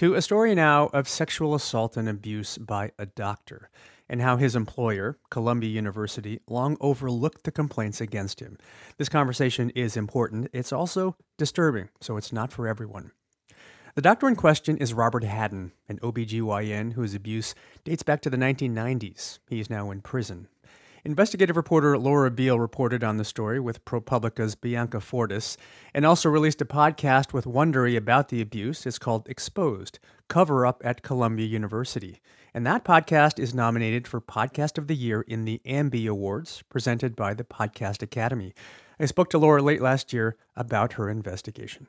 To a story now of sexual assault and abuse by a doctor, and how his employer, Columbia University, long overlooked the complaints against him. This conversation is important. It's also disturbing, so it's not for everyone. The doctor in question is Robert Hadden, an OBGYN whose abuse dates back to the 1990s. He is now in prison. Investigative reporter Laura Beil reported on the story with ProPublica's Bianca Fortis, and also released a podcast with Wondery about the abuse. It's called Exposed, Cover Up at Columbia University. And that podcast is nominated for Podcast of the Year in the Ambie Awards, presented by the Podcast Academy. I spoke to Laura late last year about her investigation.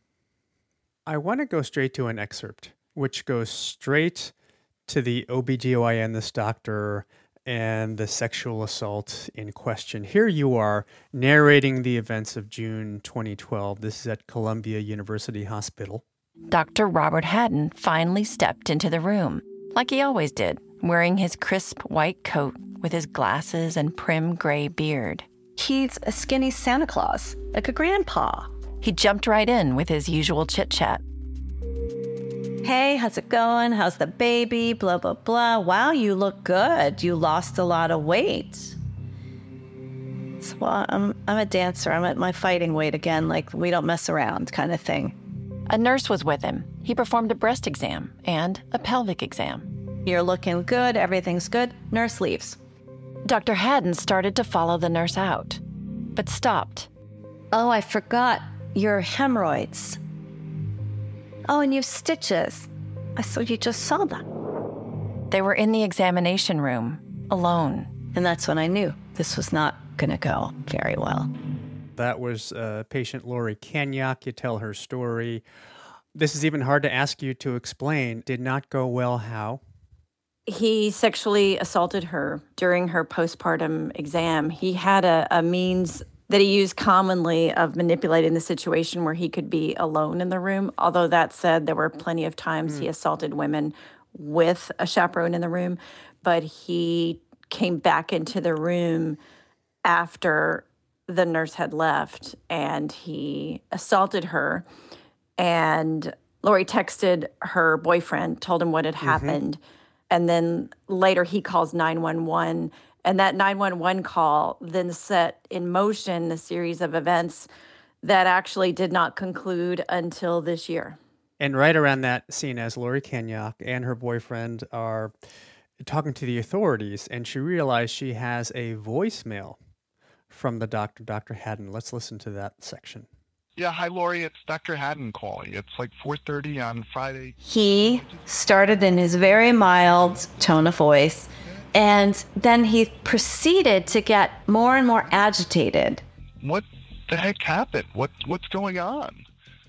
I want to go straight to an excerpt, which goes straight to the OBGYN, this doctor, and the sexual assault in question. Here you are narrating the events of June 2012. This is at Columbia University Hospital. Dr. Robert Hadden finally stepped into the room, like he always did, wearing his crisp white coat with his glasses and prim gray beard. He's a skinny Santa Claus, like a grandpa. He jumped right in with his usual chit-chat. Hey, how's it going? How's the baby? Blah, blah, blah. Wow, you look good. You lost a lot of weight. So, well, I'm a dancer. I'm at my fighting weight again, like we don't mess around kind of thing. A nurse was with him. He performed a breast exam and a pelvic exam. You're looking good. Everything's good. Nurse leaves. Dr. Hadden started to follow the nurse out, but stopped. Oh, I forgot. Your hemorrhoids. Oh, and you have stitches. I saw you just saw that. They were in the examination room, alone. And that's when I knew this was not going to go very well. That was patient Lori Kenyak. You tell her story. This is even hard to ask you to explain. Did not go well how? He sexually assaulted her during her postpartum exam. He had a means that he used commonly of manipulating the situation where he could be alone in the room. Although that said, there were plenty of times he assaulted women with a chaperone in the room, but he came back into the room after the nurse had left and he assaulted her. And Lori texted her boyfriend, told him what had happened. And then later he calls 911. And that 911 call then set in motion a series of events that actually did not conclude until this year. And right around that scene, as Lori Kenyak and her boyfriend are talking to the authorities, and she realized she has a voicemail from the doctor, Dr. Hadden. Let's listen to that section. Yeah, hi, Lori. It's Dr. Hadden calling. It's like 4:30 on Friday. He started in his very mild tone of voice, and then he proceeded to get more and more agitated. What the heck happened? What's going on?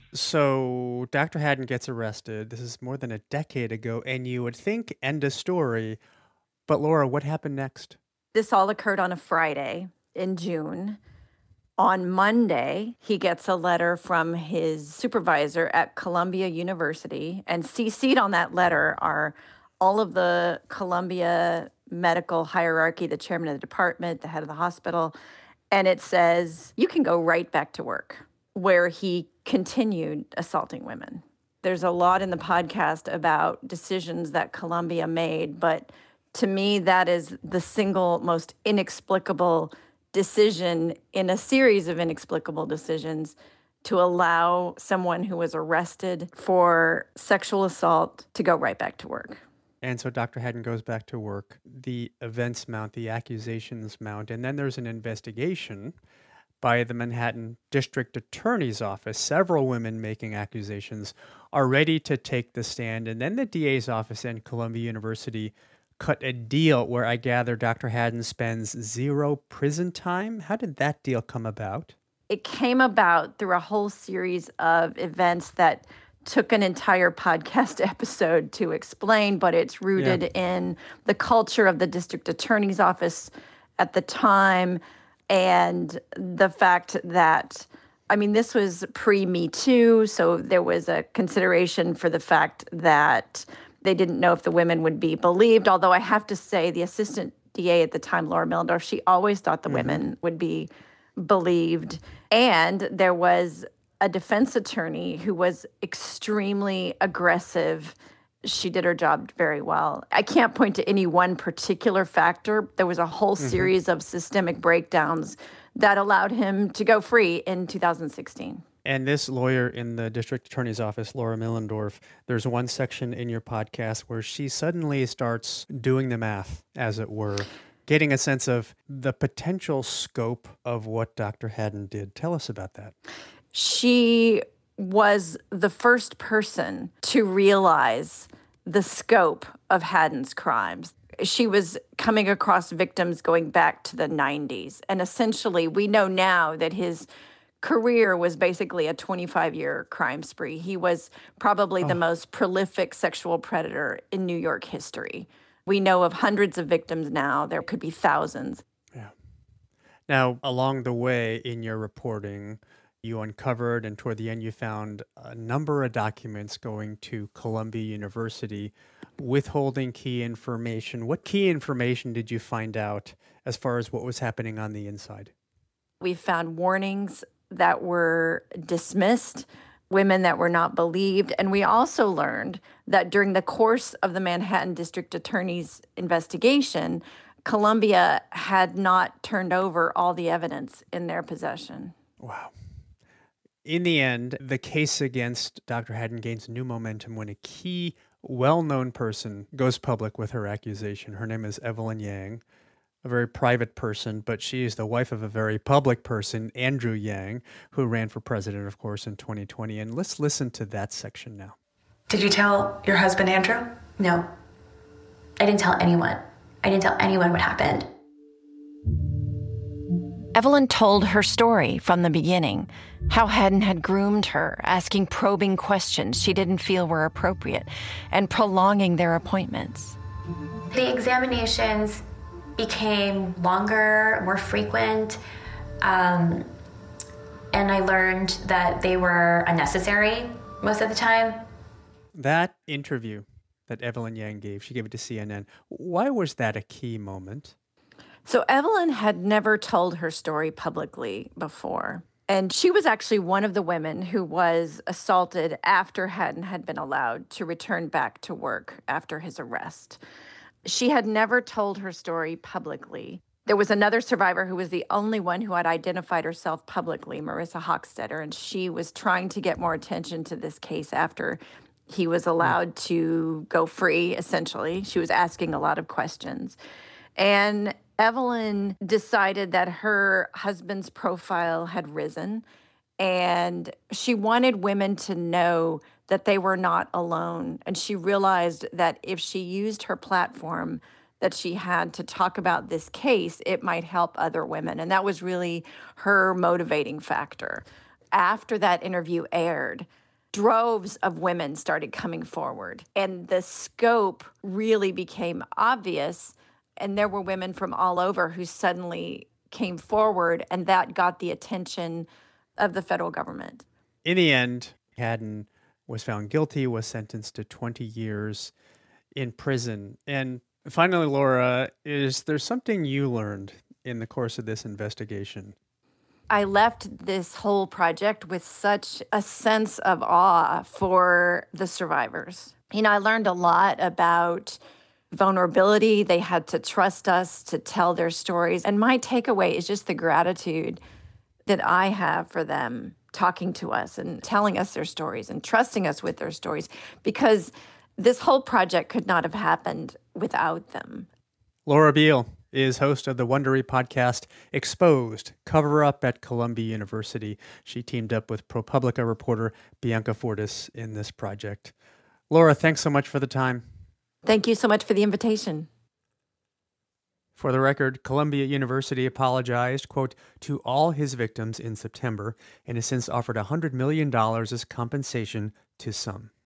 So Dr. Hadden gets arrested. This is more than a decade ago, and you would think end of story. But Laura, what happened next? This all occurred on a Friday in June. On Monday, he gets a letter from his supervisor at Columbia University, and CC'd on that letter are all of the Columbia medical hierarchy, the chairman of the department, the head of the hospital, and it says, you can go right back to work, where he continued assaulting women. There's a lot in the podcast about decisions that Columbia made, but to me, that is the single most inexplicable decision in a series of inexplicable decisions to allow someone who was arrested for sexual assault to go right back to work. And so Dr. Hadden goes back to work. The events mount, the accusations mount, and then there's an investigation by the Manhattan District Attorney's Office. Several women making accusations are ready to take the stand, and then the DA's office and Columbia University cut a deal where I gather Dr. Hadden spends 0 prison time. How did that deal come about? It came about through a whole series of events that took an entire podcast episode to explain, but it's rooted in the culture of the district attorney's office at the time and the fact that, I mean, this was pre-Me Too, so there was a consideration for the fact that they didn't know if the women would be believed, although I have to say the assistant DA at the time, Laura Millendorf, she always thought the women would be believed. And there was a defense attorney who was extremely aggressive. She did her job very well. I can't point to any one particular factor. There was a whole series of systemic breakdowns that allowed him to go free in 2016. And this lawyer in the district attorney's office, Laura Millendorf, there's one section in your podcast where she suddenly starts doing the math, as it were, getting a sense of the potential scope of what Dr. Hadden did. Tell us about that. She was the first person to realize the scope of Hadden's crimes. She was coming across victims going back to the 90s. And essentially, we know now that his career was basically a 25-year crime spree. He was probably the most prolific sexual predator in New York history. We know of hundreds of victims now. There could be thousands. Yeah. Now, along the way in your reporting, you uncovered and toward the end you found a number of documents going to Columbia University withholding key information. What key information did you find out as far as what was happening on the inside? We found warnings that were dismissed, women that were not believed. And we also learned that during the course of the Manhattan District Attorney's investigation, Columbia had not turned over all the evidence in their possession. Wow. In the end, the case against Dr. Hadden gains new momentum when a key, well-known person goes public with her accusation. Her name is Evelyn Yang, a very private person, but she is the wife of a very public person, Andrew Yang, who ran for president, of course, in 2020. And let's listen to that section now. Did you tell your husband, Andrew? No. I didn't tell anyone. I didn't tell anyone what happened. Evelyn told her story from the beginning, how Hadden had groomed her, asking probing questions she didn't feel were appropriate, and prolonging their appointments. The examinations became longer, more frequent, and I learned that they were unnecessary most of the time. That interview that Evelyn Yang gave, she gave it to CNN. Why was that a key moment? So Evelyn had never told her story publicly before. And she was actually one of the women who was assaulted after Hadden had been allowed to return back to work after his arrest. She had never told her story publicly. There was another survivor who was the only one who had identified herself publicly, Marissa Hochstetter, and she was trying to get more attention to this case after he was allowed to go free, essentially. She was asking a lot of questions. And Evelyn decided that her husband's profile had risen, and she wanted women to know that they were not alone. And she realized that if she used her platform that she had to talk about this case, it might help other women. And that was really her motivating factor. After that interview aired, droves of women started coming forward, and the scope really became obvious. And there were women from all over who suddenly came forward, and that got the attention of the federal government. In the end, Hadden was found guilty, was sentenced to 20 years in prison. And finally, Laura, is there something you learned in the course of this investigation? I left this whole project with such a sense of awe for the survivors. I learned a lot about vulnerability. They had to trust us to tell their stories. And my takeaway is just the gratitude that I have for them talking to us and telling us their stories and trusting us with their stories, because this whole project could not have happened without them. Laura Beil is host of the Wondery podcast Exposed, Cover Up at Columbia University. She teamed up with ProPublica reporter Bianca Fortis in this project. Laura, thanks so much for the time. Thank you so much for the invitation. For the record, Columbia University apologized, quote, to all his victims in September and has since offered $100 million as compensation to some.